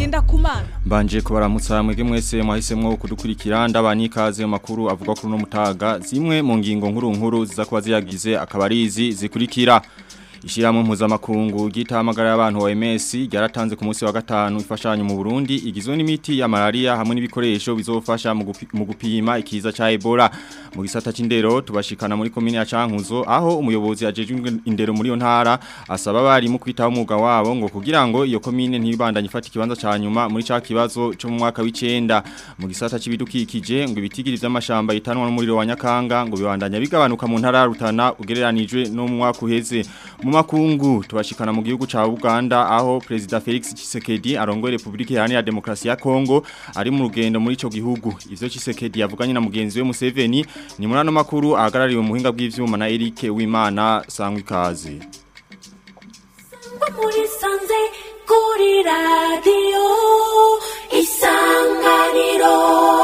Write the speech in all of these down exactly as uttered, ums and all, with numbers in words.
ngenda kumana mbanje kubaramutsa mwege mwese mwahisemwo kudukurikira ndabani ikaze makuru avuga kuri no mutaga zimwe mu ngingo nkuru nkuru zizakuba ziyagize akabarizi zikurikira Ishiramwe mpuzamakungu gitamagara y'abantu wa M S ryaratanze ku munsi wa gatanu ifashanyo mu Burundi igizwe n'imiti ya malaria hamwe n'ibikoresho bizofasha mu gupima ikiza ca Ebola mu gisata c'indero tubashikana muri komine ya Cankuzo aho umuyobozi ajejwe indero muri yo ntara asaba bari mu kwitaho umwuga wabo ngo kugira ngo iyo komine ntibandanye ifata ikibanza ca nyuma muri ca kibazo cyo mu mwaka w'icenda mu gisata c'ibidukikije ngo ibitigiri vy'amashamba yitanwa n'umuriro wa Nyakanga ngo bibandanya bigabanuka mu ntara Rutana ugereranijwe no mu mwaka uheze mu makungu tubashikana mu gihugu ca Uganda aho President Felix Tshisekedi arongoye Republika Iharanira Demokarasi ya Kongo ari mu rugendo muri ico gihugu ivyo Tshisekedi yavuganye na mugenzi we Museveni ni muri ano makuru ahagarariwe mu buhinga bw'ivyuma na Eric Wimana sangwa ikaze muri sanze kuri radio Isanganiro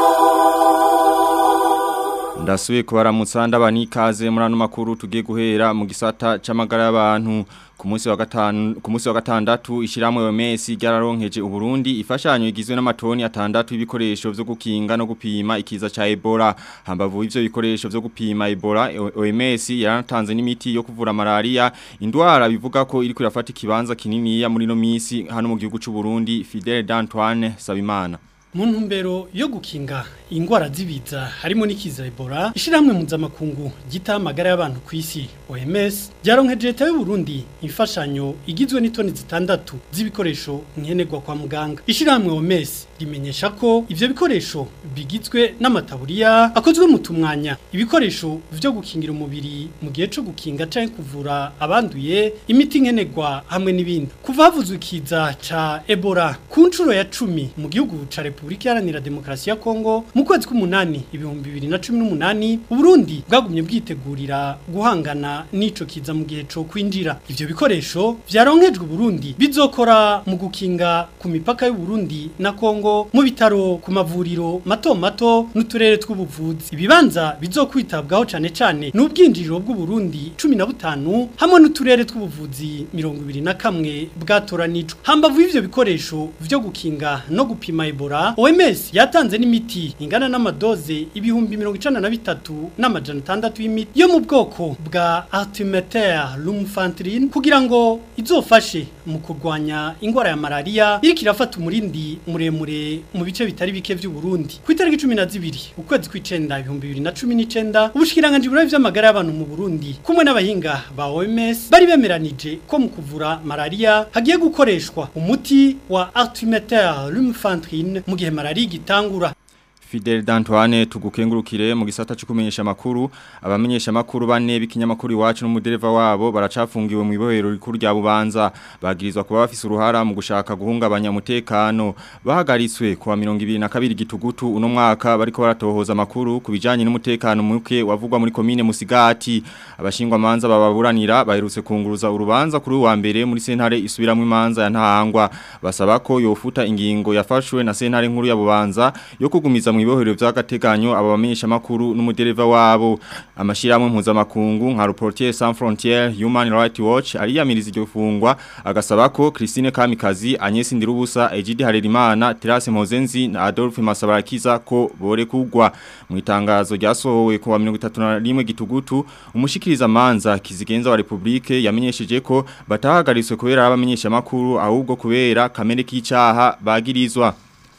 Ndasuye kubaramutsa ndabani ikaze muri ano makuru tugiye guhera mu gisata c'amagara y'abantu ku munsi wa gatanu ku munsi wa gatandatu ishiramwe wa M S ryararonkeje uburundi ifashanyo igizwe n'amatoni atandatu y'ibikoresho byo gukinga no gupima ikiza ca Ebola hambavu ivyo bikoresho byo gupima Ebola O M S yaratanze n'imiti yo kuvura malaria indwara bivuga ko iri kurafata ikibanza kinini ya muri no misi hano mu gihugu c'u Burundi Fidel d'Antoine Sabimana mu ntumbero yo gukinga ingwara zibiza harimo n'ikiza Ebola ishiramwe mpuzamakungu gitamagara y'abantu ku isi O M S ryaronkeje leta y'u Burundi imfashanyo igizwe n'itoni zitandatu z'ibikoresho nkenerwa kwa muganga ishiramwe O M S rimenyesha ko ivyo bikoresho bigizwe n'amataburiya akozwe mu tumwanya ibikoresho vyo gukingira umubiri mu gihe cyo gukinga canke kuvura abanduye imiti nkenerwa hamwe n'ibindi kuva havuzwe ikiza ca Ebola ku ncuro ya cumi mu gihugu ca Republika Iharanira Demokarasi ya Kongo mu kwezi k'umunani ibihumbi bibiri na cumi n'umunani Uburundi bwagumye bwitegurira guhangana n'ico kiza mu gihe cyo kwinjira ivyo bikoresho vyaronkejwe Burundi bizokora mu gukinga ku mipaka y'u Burundi na Kongo mu bitaro ku mavuriro mato mato n'uturere tw'ubuvuzi ibibanza bizokwitabwaho cane cane n'ubwinjiriro bw'u Burundi cumi na butanu hamwe n'uturere tw'ubuvuzi mirongo ibiri na kamwe bwatoranijwe hambavu ivyo bikoresho vyo gukinga no gupima Ebola O M S yatanze n'imiti ingana n'amadoze ibihumbi mirongo icenda na bitatu n'amajana atandatu y'imiti yo mu bwoko bwa Artemether Lumefantrine kugira ngo izofashe mu kurwanya ingwara ya malaria iri kirafata umurindi muremure mu bice bitari bike vy'u Burundi ku itariki cumi na zibiri ukwezi kw'icenda ibihumbi bibiri na cumi n'icenda ubushikiranganje burabe vy'amagara y'abantu mu Burundi kumwe n'abahinga ba O M S bari bemeranije ko mu kuvura malaria hagiye gukoreshwa umuti wa Artemether Lumefantrine mu gihe malaria gitangura Fidel d'Antoine tugukengurukire mu gisata cyo kumenyesha makuru abamenyesha makuru bane b'ikinyamakuru iwacu n'umudereva wabo baracafungiwe mu ibohero rikuru rya Bubanza bagirizwa kuba bafise uruhara mu gushaka guhungabanya umutekano bahagaritswe kuwa mirongo ibiri na kabiri gitugutu uno mwaka bariko baratohoza makuru kubijanye n'umutekano muke wavugwa muri komine Musigati abashingwa manza bababuranira baherutse kunguruza urubanza kuri wa mbere muri sentare isubiramwe imanza ya Ntahangwa basaba ko yofuta ingingo yafashwe na sentare nkuru ya Bubanza yo kugumiza mu ibohero vy'agateganyo abamenyesha makuru n'umudereva wabo amashiramwe mpuzamakungu nka Reporters Sans Frontières Human Rights Watch ariyamiriza iryo fungwa agasaba ko Christine Kamikazi Agnes Ndirubusa Egidi Harerimana Terase Mozenzi na Adolphe Masabarakiza ko bore kugwa mu itangazo ryasohowe ku wa mirongo itatu na rimwe gitugutu umushikiriza manza kizigenza wa Republike yamenyesheje ko batahagariswe kubera abamenyesha makuru ahubwo kubera kamere k'icaha bagirizwa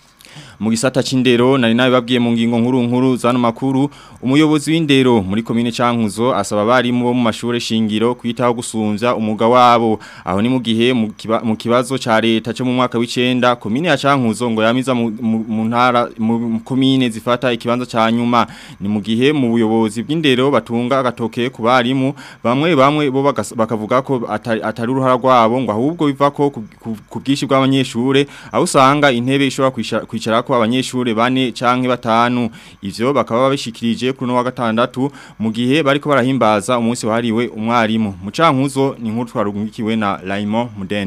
mu gisata c'indero nari nawe babwiye mu ngingo nkuru nkuru zano makuru umuyobozi w'indero muri komine Cankuzo asaba bari mu mu mashure shingiro kwitaho gusumvya umuga wabo aho ni mu gihe mu kiba, kibazo ca leta cyo mu mwaka w'icenda komine ya Cankuzo ngo yamiza mu ntara mu komine zifata ikibanza ca nyuma ni mu gihe mu buyobozi bw'indero batunga agatoke ku barimu bamwe bamwe bo bakavuga ko atari, atari uruhara rwabo ngo ahubwo biva ko ku bwishi bw'abanyeshure aho usanga intebe ishobora kwicara ko abanyeshure bane canke batanu ivyo bakaba babishikirije kuri no wa gatandatu mu gihe bariko barahimbaza umunsi wahariwe umwarimu mu Cankuzo ni nkuru twarungikiwe na Raymond Mudende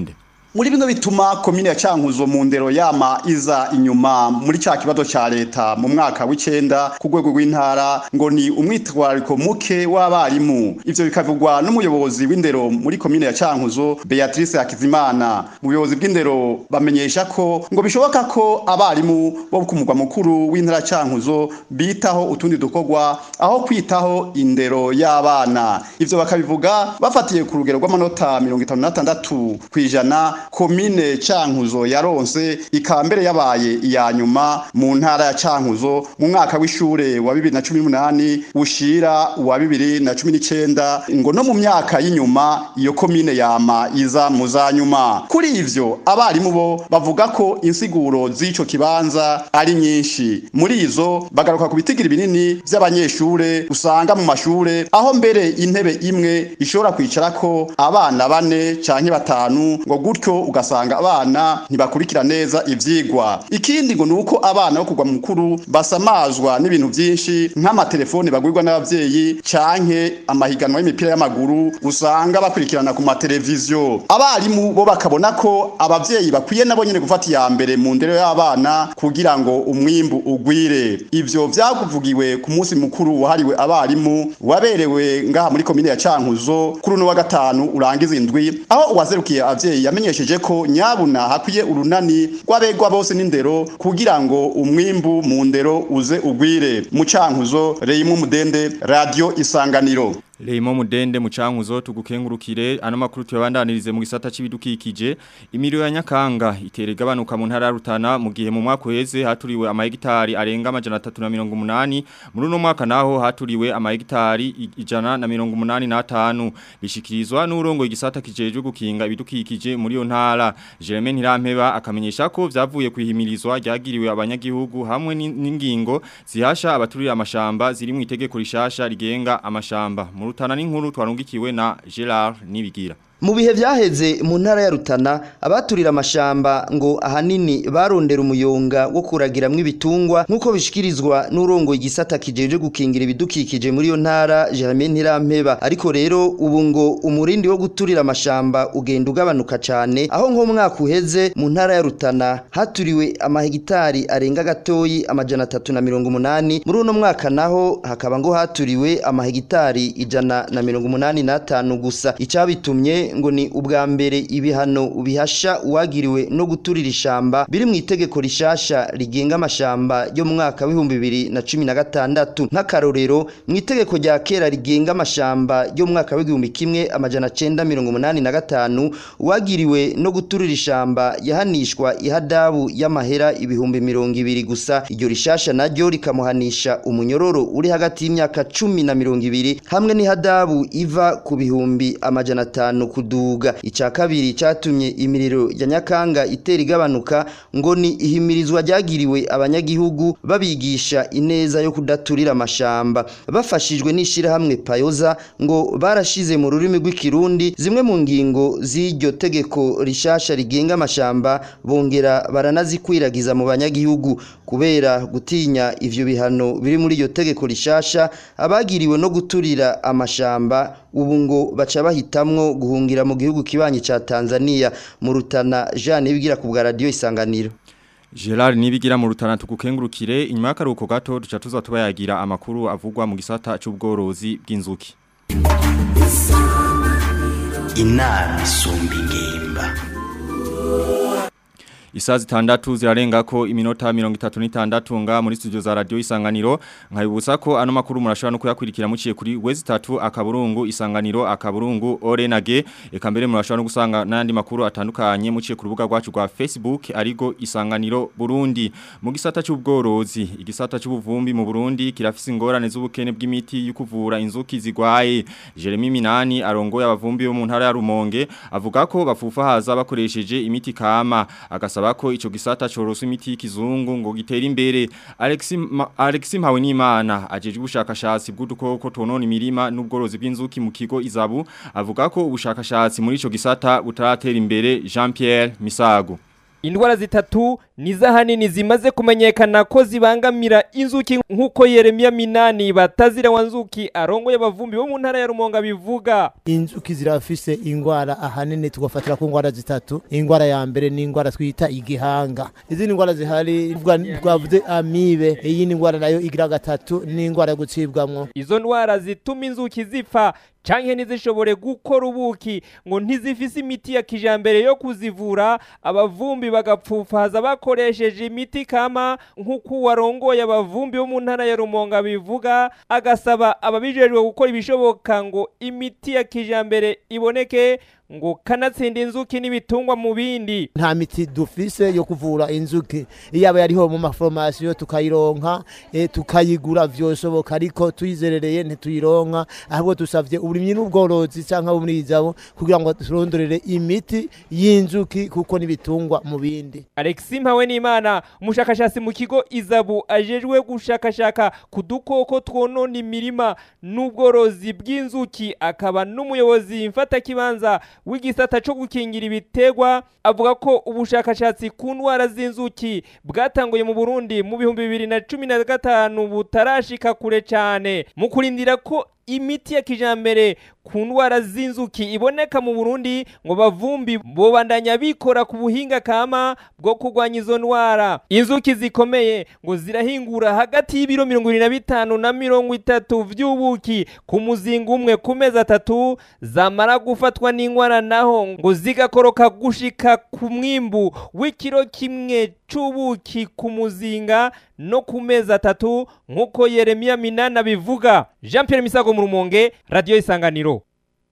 Muri bino bituma komine ya Cankuzo mu ndero yama iza inyuma muri ca kibazo ca leta mu mwaka w'icenda ku rwego rw'intara ngo ni umwitwarariko muke w'abarimu. Ivyo bikavugwa n'umuyobozi w'indero muri komine ya Cankuzo Beatrice Hakizimana. Mu buyobozi bw'indero bamenyesha ko ngo bishoboka ko abarimu bo ku mugwa mukuru w'intara Cankuzo bitaho utundi dukorwa aho kwitaho indero y'abana. Ivyo bakabivuga bafatiye ku rugero rw'amanota mirongo itanu na tandatu kwijana komine Cankuzo yaronse ikambere yabaye iya nyuma mu ntara ya Cankuzo mu mwaka w'ishure wa bibiri na cumi n'umunani ushira wa bibiri na cumi n'icenda ngo no mu myaka y'inyuma iyo komine yama iza mu za nyuma. Kuri ivyo abarimu bo bavuga ko insiguro z'ico kibanza ari nyinshi. Muri izo bagaruka ku bitigira binini vy'abanyeshure usanga mu mashure aho mbere intebe imwe ishobora kwicarako abana bane canke batanu ngo gutyo ugasanga abana ntibakurikira neza ivyigwa. Ikindi ngo nuko abana bo kugwa mukuru basamazwa n'ibintu byinshi nk'amatelefone bagurwa n'abavyeyi canke amahiganwa y'imipira y'amaguru usanga bakurikirana ku mateleviziyo. Abarimu bo bakabona ko abavyeyi bakwiye nabo nyene gufata ya mbere mu ndero y'abana kugira ngo umwimbu ugwire. Ivyo vyakuvugiwe ku munsi mukuru wahariwe abarimu waberewe ngaha muri komine ya Cankuzo kuri no wa gatanu urangiza indwi aho uwazerukiye abavyeyi yamenyesheje ko nyabuna hakwiye urunani rw'abegwa bose n'indero kugira ngo umwimbu mu ndero uze ugwire. Mu Cankuzo Reyimo Mudende, Radio Isanganiro. Leimo Mudende mu Cankuzo tugukengurukire ano makuru tuyabandanirize mu gisata c'ibidukikije. Imiriro ya Nyakanga iteregabanuka mu ntara ya Rutana mu gihe mu mwaka uheze haturiwe amahegitari arenga amajana atatu na mirongo umunani, muri uno mwaka naho haturiwe amahegitari ijana na mirongo umunani na atanu. Bishikirizwa n'urongo igisata kijeje gukinga ibidukikije muri yo ntara. Jeremy Ntirampeba akamenyesha ko vyavuye kwihimirizwa ryagiriwe abanyagihugu hamwe n'ingingo zihasha abaturira amashamba ziri mu itegeko rishasha rigenga amashamba. Rutana n'inkuru twarungikiwe na Gerard Nibigira. Mu bihe vyaheze mu ntara ya Rutana abaturira amashamba ngo ahanini barondera umuyonga wo kuragiramwe ibitungwa nkuko bishikirizwa n'urongo igisata kijeje gukingira ibidukikije muri yo ntara Jeremy Ntirampeba. Ariko rero ubu ngo umurindi wo guturira amashamba ugenda ugabanuka cyane aho nko mwaka uheze mu ntara ya Rutana haturiwe amahegitari arenga gatoyi amajana atatu na mirongo umunani, muri uno mwaka naho hakaba ngo haturiwe amahegitari ijana na mirongo umunani na atanu gusa. Icabitumye ngo ni ubwa mbere ibihano ubihasha uwagiriwe no guturira ishamba biri mu itegeko rishasha rigenga amashamba yo mu mwaka w'ibihumbi bibiri na cumi na gatandatu. Nk'akarorero mu itegeko rya kera rigenga amashamba yo mu mwaka w'igihumbi kimwe amajana cenda mirongo umunani na gatanu uwagiriwe no guturira ishamba yahanishwa ihadabu y'amahera ibihumbi mirongo ibiri gusa. Iryo rishasha naryo rikamuhanisha umunyororo uri hagati y'imyaka cumi na mirongo ibiri hamwe n'ihadabu iva ku bihumbi amajana atanu kuduga. Ica kabiri catumye imiriro ya Nyakanga itera igabanuka ngo ni ihimirizwa ryagiriwe abanyagihugu babigisha ineza yo kudaturira amashamba bafashijwe n'ishira hamwe Payoza ngo barashize mu rurimi rw'ikirundi zimwe mu ngingo z'iryo tegeko rishasha rigenga amashamba bongera baranazikwiragiza mu banyagihugu. Kubera gutinya ivyo bihano biri muri iryo tegeko rishasha abagiriwe no guturira amashamba ubu ngo baca bahitamwo guhungira mu gihugu kibanyi ca Tanzania. Mu Rutana Jean Nibigira ku bwa Radio Isanganiro. Gerard Nibigira mu Rutana tugukengurukire. Inyuma y'akaruhuko gato duca tuza tubayagira amakuru avugwa mu gisata c'ubworozi bw'inzuki. Inama isumba ingimba. Isazi tandatu zirarenga ko iminota mirongo itatu n'itandatu nga muri studio za Radio Isanganiro. Nkabibutsa ko ano makuru murashobora no kuyakurikira muciye kuri wezi tatu akaburungu Isanganiro akaburungu Orenage. Eka mbere murashobora no gusanga n'andi makuru atandukanye muciye ku rubuga rwacu rwa Facebook arigo Isanganiro Burundi. Mu gisata cy'ubworozi, igisata cy'ubuvumbi mu Burundi kirafise ingorane z'ubukene bw'imiti yo kuvura inzuki zigwaye. Jeremy Minani arongoye abavumbi bo mu ntara ya Rumonge avuga ko bafufahaza bakoresheje imiti kama. Agasa bako ico gisata coroso imiti y'ikizungu ngo gitera imbere. Alexis Alexis Mpawenimana ajeje ubushakashatsi bw'udukoko tonona imirima n'ubworozi bw'inzuki mu kigo Izabu avuga ko ubushakashatsi muri ico gisata butaratera imbere. Jean Pierre Misago. Indwara zitatu niza hanini zimaze kumenyekana ko zibangamira inzuki nkuko Yeremia Minani batazira wanzuki arongo y'abavumbi bo mu ntara ya Rumonge bivuga. Inzuki zirafise ingwara ahanini tugafatira ku ngwara zitatu. Ingwara ya mbere ni ingwara twita igihanga. Izindi ngwara zihari twavuze amibe, iyi ni ingwara nayo igira gatatu ni ingwara yo gucibwamwo. Izo ndwara zituma inzuki zipfa canke ntizishobore gukora ubuki ngo ntizifise imiti ya kijambere yo kuzivura, abavumbi bagapfufaza bakoresheje imiti kama nkuko warongoye abavumbi bo mu ntara ya Rumonge bivuga, agasaba ababijejwe gukora ibishoboka ngo imiti ya kijambere iboneke ngo kanatsinda inzuki n'ibitungwa mu bindi. Nta miti dufise yo kuvura inzuki, iyaba yariho mu maformation tukayironka e, tukayigura vyoshoboka, ariko tuyizerereye ntituyironka, ahubwo dusavye uburimyi n'ubworozi canka ubumwijabo kugira ngo turondorere imiti y'inzuki kuko n'ibitungwa mu bindi. Alexis Mpawenimana umushakashatsi mu kigo Izabu ajejwe gushakashaka ku dukoko twonona imirima n'ubworozi bw'inzuki, akaba n'umuyobozi mfata kibanza w'igisata cyo gukingira ibitegwa, avuga ko ubushakashatsi ku ndwara z'inzuki bwatanguye mu Burundi mu bihumbi bibiri na cumi na gatanu butarashika kure cyane mu kurindira ko imiti ya kijambere ku ndwara z'inzuki iboneka mu Burundi ngo bavumbi bobandanya bikora ku buhinga kama bwo kurwanya izo ndwara. Inzuki zikomeye ngo zirahingura hagati y'ibiro mirongo irindwi na bitanu na mirongo itatu vy'ubuki ku muzinga umwe ku mezi atatu, zamara gufatwa n'indwara naho ngo zigakoroka gushika ku mwimbu w'ikiro kimwe c'ubuki ku muzinga no ku mezi atatu nkuko Yeremia Minani bivuga. Jean Pierre Misago mu Rumonge, Radio Isanganiro.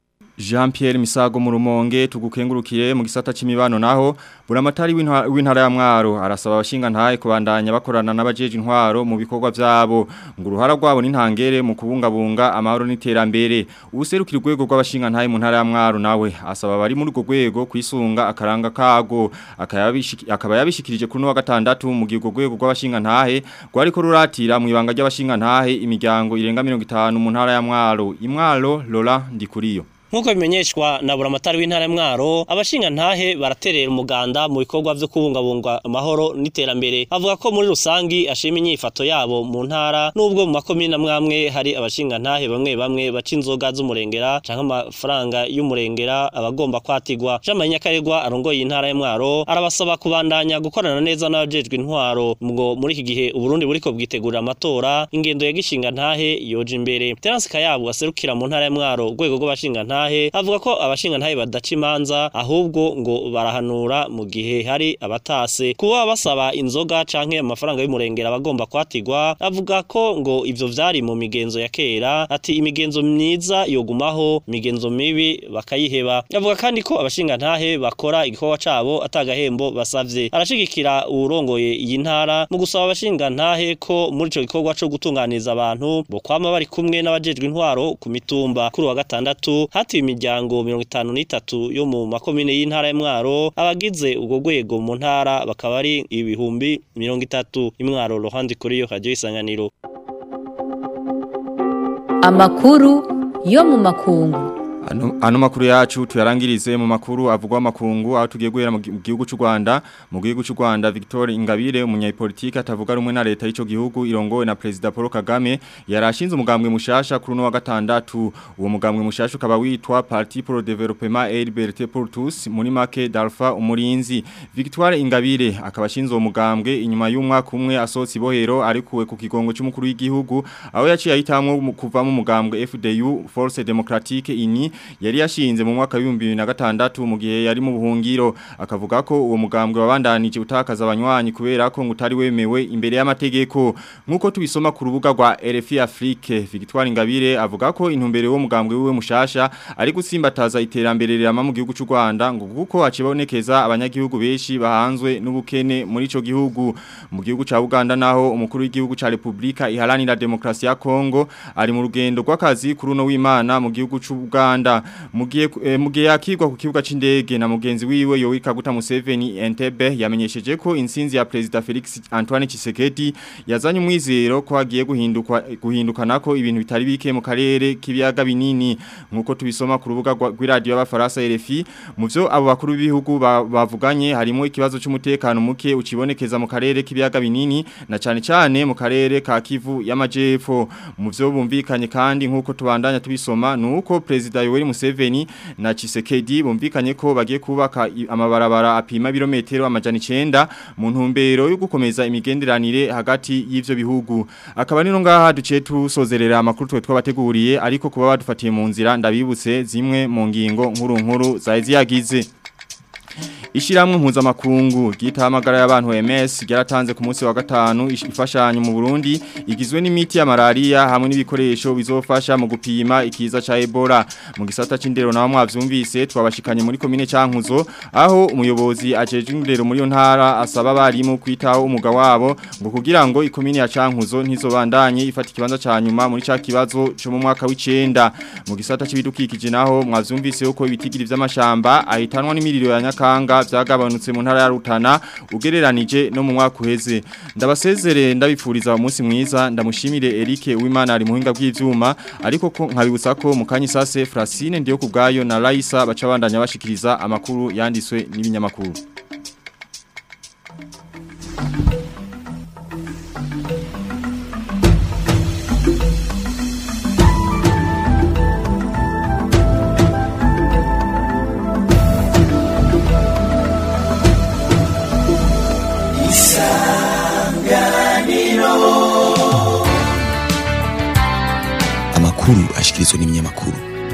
Jean Pierre Misago mu Rumonge tugukengurukire mu gisata c'imibano naho buramatari w'intara ya Mwaro arasaba abashinga ntaye kubandanya bakorana n'abajeje intwaro mu bikorwa byabo ngo uruhara rwabo n'intangere mu kubungabunga amahoro n'iterambere. Ubuserukira urwego rw'abashinga ntaye mu ntara ya Mwaro nawe asaba bari muri urwo rwego kwisunga akaranga kago, akaba yabishikirije kuri no wa gatandatu mu gihe urwo rwego rw'abashinga ntahe rwariko ruratira mu ibanga ry'abashinga ntahe imiryango irenga mirongo itanu mu ntara ya Mwaro. Imwaro Lola Ndikuriyo. Nkuko bimenyeshwa na buramatari w'intara ya Mwaro, abashinga ntahe baraterera umuganda mu bikorwa byo kubungabunga amahoro n'iterambere. Avuga ko muri rusangi ashima inyifato yabo mu ntara, nubwo mu makomine amwamwe hari abashinga ntahe bamwe bamwe baca inzoga z'umurengera canke amafaranga y'umurengera abagomba kwatigwa. Jean Manyakarigwa arongoye intara ya Mwaro arabasaba kubandanya gukorana neza n'abajejwe intwaro ngo muri iki gihe Uburundi buriko bwitegurira amatora, ingendo ya gishinga ntahe yoje imbere. Terence Kayabo aserukira mu ntara ya Mwaro urwego rw'abashinga ntahe avuga ko abashinga ntahe badaca imanza, ahubwo ngo barahanura mu gihe hari abatase kuba basaba inzoga canke amafaranga y'umurengera bagomba kwatigwa. Avuga ko ngo ivyo vyari mu migenzo ya kera, ati imigenzo myiza yogumaho, imigenzo mibi bakayiheba. Avuga kandi ko abashinga ntahe bakora igikorwa cabo atagahembo basavye. Arashigikira urongoye iyi ntara mu gusaba abashinga ntahe ko muri ico gikorwa co gutunganiza abantu bo kwama bari kumwe n'abajejwe intwaro ku mitumba. Kuri wa gatandatu hati imiryango mirongo itanu n'itatu yo mu makomine y'intara ya Mwaro, abagize ubwo rwego mu ntara bakaba ari ibihumbi mirongo itatu. Imwaro Rohandi kuri yo Radio Isanganiro. Amakuru yo mu makungu. Ano, ano makuru yacu tuyarangirize mu makuru avugwa makungu aho tugiye guhera mu gihugu cy'u Rwanda. Mu gihugu cy'u Rwanda Victor Ingabire umunyapolitike atavuga rumwe na leta y'ico gihugu irongowe na President Paul Kagame yarashinze umugambwe mushasha kuri no wa gatandatu. Uwo mugambwe mushasha ukaba witwa Parti pour le Développement et Liberté pour tous muri make Dalpha Umurinzi. Victor Ingabire akaba ashinze uwo mugambwe inyuma y'umwaka umwe asotse ibohero arikuwe ku kigongo cy'umukuru w'igihugu aho yaciye ahitamwe kuva mu mugambwe F D U Force Démocratique Unie yari yashinze mu mwaka wa bibiri na mirongo gatandatu mu gihe yari mu buhungiro. Akavuga ko uwo mugambwe wabandanije utakaza abanywanyi kubera ko ngutari wemewe imbere y'amategeko. Nkuko tubisoma ku rubuga rwa R F I Afrique, Victoire Ingabire avuga ko intumbere y'uwo mugambwe wiwe mushasha ari gutsimbataza iterambere rirama mu gihugu cy'u Rwanda ngo kuko acibonekeza abanyagihugu beshi bahanzwe n'ubukene muri ico gihugu. Mu gihugu ca Uganda naho umukuru w'igihugu ca Republika Iharanira Demokrasi ya Kongo ari mu rugendo rw'akazi kuri no w'Imana mu gihugu cy'u Uganda Uganda mugiye eh, mugiye yakigwa ku kibuga c'indege na mugenzi wiwe Yoweri Kaguta Museveni Entebbe yamenyesheje ko insinzi ya President Felix Antoine Tshisekedi yazanye umwizero ko hagiye guhinduka guhindukanako ibintu bitari bike mu karere k'ibiyaga binini nkuko tubisoma ku rubuga rw'iradio y'abafaransa R F I mu byo abo bakuru b'ibihugu bavuganye harimo ikibazo cy'umutekano muke ukibonekeza mu karere k'ibiyaga binini na cyane cyane mu karere ka Kivu y'amajepfo mu byo bumvikanye kandi nkuko tubandanya tubisoma nuko President Yoweri Museveni na Tshisekedi bumvikanye ko bagiye kubaka amabarabara apima birometero amajana icenda mu ntumbero yo gukomeza imigenderanire hagati y'ivyo bihugu akaba nino ngaha duciye tusozerera amakuru twe twabateguriye ariko kuba badufatiye mu nzira ndabibutse zimwe mu ngingo nkuru nkuru zaizi yagize Ishiramwe mpuzamakungu gitamagara y'abantu M S ryaratanze ku munsi wa gatanu ifashanyo mu Burundi igizwe n'imiti ya malaria hamwe n'ibikoresho bizofasha mu gupima ikiza ca Ebola mu gisata c'indero naho mwavyumvise twabashikanye muri komine Cankuzo aho umuyobozi ajeje indero muri yo ntara asaba abarimu kwitaho umuga wabo ngo kugira ngo ikomine ya Cankuzo ntizobandanye ifata ikibanza ca nyuma muri ca kibazo cyo mu mwaka w'icenda mu gisata c'ibidukikije naho mwavyumvise uko ibitigiri vy'amashamba ahitanwa n'imiriro ya Nyakanga byagabanutse mu ntara ya Rutana ugereranije no mu mwaka uheze ndabasezere ndabifuriza umunsi mwiza ndamushimire Eric Uwimana ari muhinga bw'ivyuma ariko ko nkabibutsa ko mu kanyisase Francine ndiyo kubgayo na Laisa bacabandanya bashikiriza amakuru yandiswe n'ibinyamakuru ashikirizwa n'ibinyamakuru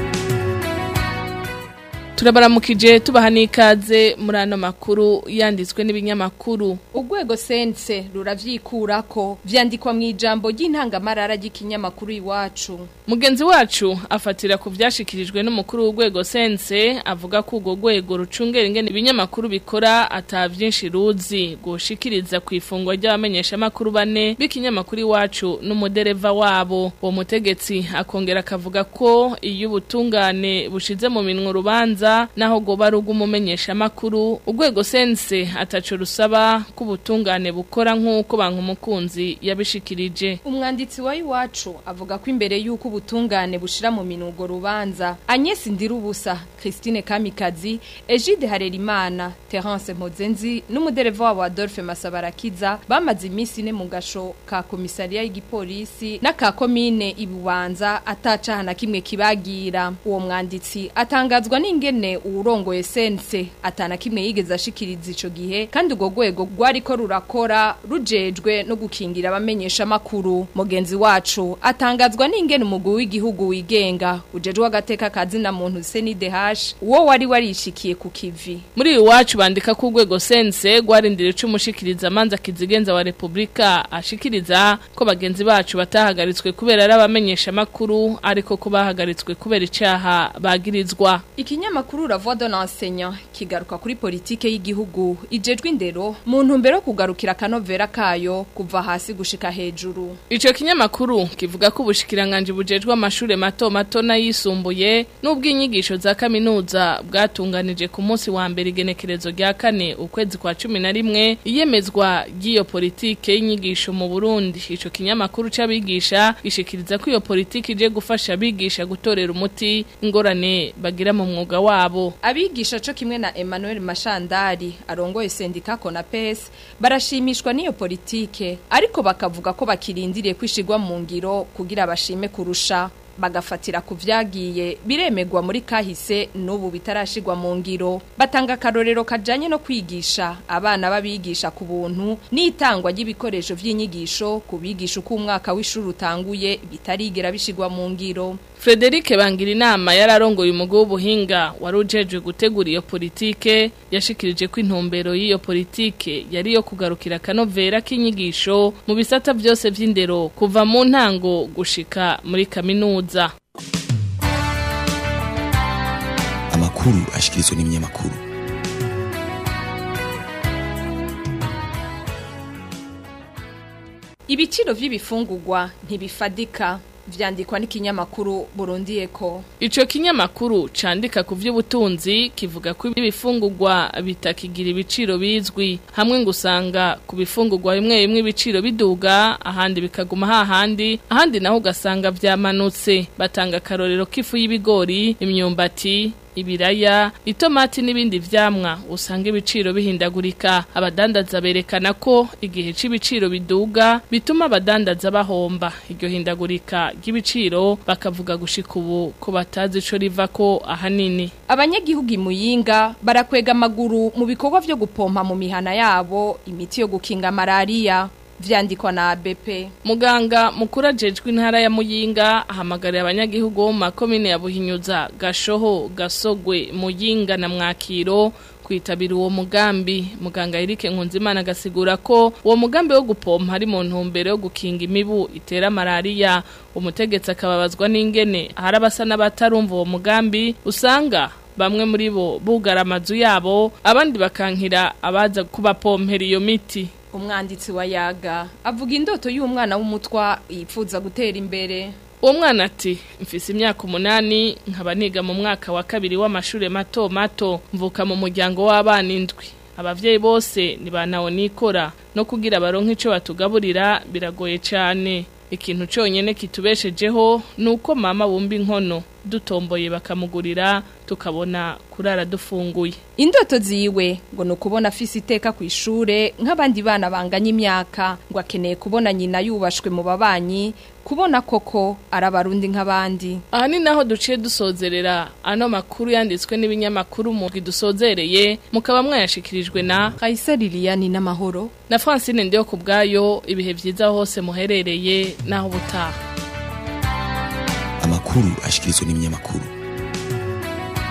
turabaramukije tubaha n'ikaze muri ano makuru yanditswe n'ibinyamakuru urwego sense ruravyikurako vyandikwa mu ijambo ry'intangamarara ry'ikinyamakuru iwacu mugenzi wacu afatira ku vyashikirijwe n'umukuru w'urwego sense avuga ko urwo rwego rucungera ingene ibinyamakuru bikora ata vyinshi ruzi gushikiriza ku ifungwa ry'abamenyesha makuru bane b'ikinyamakuru iwacu n'umudereva wabo uwo mutegetsi akongera akavuga ko iyo ubutungane bushize mu minwe rubanza naho goba rugu mumenyesha makuru urwego sense ataco rusaba ko ubutungane bukora nk'uko banka umukunzi yabishikirije umwanditsi wa iwacu avuga ko imbere y'uko ubutungane bushira mu minugo rubanza Agnes Ndirubusa Christine Kamikazi Egide Harerimana Terence Mozenzi n'umudereva wa Adolphe Masabarakiza bamaze iminsi ne mu gasho ka komisariya y'igipolisi na ka komine Ibubanza ataca hana kimwe kibagira uwo mwanditsi atangazwa n'ingene urongoye sense atana kimwe yigeze ashikiriza ico gihe kandi ugo gwego gwari ko rurakora rujejwe no gukingira abamenyesha makuru mugenzi wacu atangazwa n'ingene umugwi w'igihugu wigenga ujejwe agateka kazi na muntu C N D H uwo wari warishikiye ku kivi muri iwacu bandika ku rwego sense gwarindire c'umushikiriza manza kizigenza wa Republika ashikiriza ko bagenzi bacu batahagaritswe kubera ari abamenyesha makuru ariko ko bahagaritswe kubera icaha bagirizwa ikinyamakuru la voix d'un enseignant kigaruka kuri politike y'igihugu ijejwe indero mu ntumbero kugarukira kanovera kayo kuva hasi gushika hejuru ico kinyamakuru kivuga ko ubushikiranganje bujejwe amashure mato mato nayisumbuye n'ubwinyigisho za kaminuza bwatunganije ku munsi wa mbere igenekerezo rya kane ukwezi kwa cumi na rimwe iyemezwa giyo politike y'inyigisho mu Burundi ico kinyamakuru c'abigisha gishikiriza ko iyo politike ije gufasha abigisha gutorera umuti ingorane bagira mu mwuga wabo abigisha co kimwe na Emmanuel Mashandari arongoye sendika Konapes barashimishwa n'iyo politike ariko bakavuga ko bakirindiriye kwishigwa mu ngiro kugira bashime kurusha bagafatira kuvyagiye biremegwa muri kahise n'ubu bitarashigwa mu ngiro batanga karorero kajanye no kwigisha abana babigisha ku buntu n'itangwa ry'ibikoresho vy'inyigisho kubigisha uko umwaka w'ishuri utanguye bitarigera bishigwa mu ngiro Frederic Bangira inama yararongoye umugabo w'ubuhinga warujejwe gutegura iyo politike yashikirije ko intumbero y'iyo politike yari yo kugarukira kanovera k'inyigisho mu bisata byose vy'indero kuva mu ntango gushika muri kaminuza amakuru ashikirizwa n'ibinyamakuru ibiciro vy'ibifungurwa ntibifadika vyandikwa n'ikinyamakuru Burundi Echo. Ico kinyamakuru candika ku vy'ubutunzi kivuga ko ibifungurwa bitakigira ibiciro bizwi hamwe ngusanga ku bifungurwa bimwe bimwe ibiciro biduga ahandi bikaguma hahandi ahandi naho ugasanga vyamanutse batanga karorero kifu y'ibigori imyumbati ibiraya itomati n'ibindi vyamwa usanga ibiciro bihindagurika abadandaza berekana ko igihe c'ibiciro biduga bituma abadandaza bahomba iryo hindagurika ry'ibiciro bakavuga gushika ubu ko batazi ico riva ko ahanini abanyagihugu imuyinga barakwega amaguru mu bikorwa vyo gupompa mu mihana yabo imiti yo gukinga malaria vyandikwa na A B P. Muganga mukuru ajejwe intara ya Muyinga ahamagariye abanyagihugu bo mu makomine ya Buhinyuza, Gashoho, Gasogwe, Muyinga na Mwakiro kwitabira uwo mugambi. Muganga Eric Nkunzimana agasigura ko uwo mugambi wo gupompa ari mu ntumbero yo gukinga imibu itera malaria. Umutegetsi akababazwa n'ingene hari abasa n'abatarumva uwo mugambi usanga bamwe muri bo bugara amazu yabo abandi bakankira abaza kubapompera iyo miti. Umwanditsi wa Yaga avuga indoto y'umwana w'umutwa yipfuza gutera imbere. Uwo mwana ati mfise imyaka umunani nkaba niga mu mwaka wa kabiri w'amashure mato mato mvuka mu muryango w'abana indwi. Abavyeyi bose ni banawo nikora no kugira baronke ico batugaburira biragoye cyane. Ikintu cyonyene kitubeshejeho nuko mama bumba inkono dutomboye bakamugurira tukabona kurara dufunguye. Indoto ziwe ngo nukubona afise iteka ku ishure nk'abandi bana banganya imyaka ngo akeneye kubona nyina yubashwe mu babanyi kubona koko arabarundi nk'abandi. Aha ni naho duciye dusozerera ano makuru yanditswe n'ibinyamakuru mu dusozereye mukaba mwayashikirijwe na Kaisa Liliane n'amahoro na Francine Ndiyo kubgayo ibihe vyiza hose muherereye naho butaha. Amakuru ashikirizwa n'ibinyamakuru.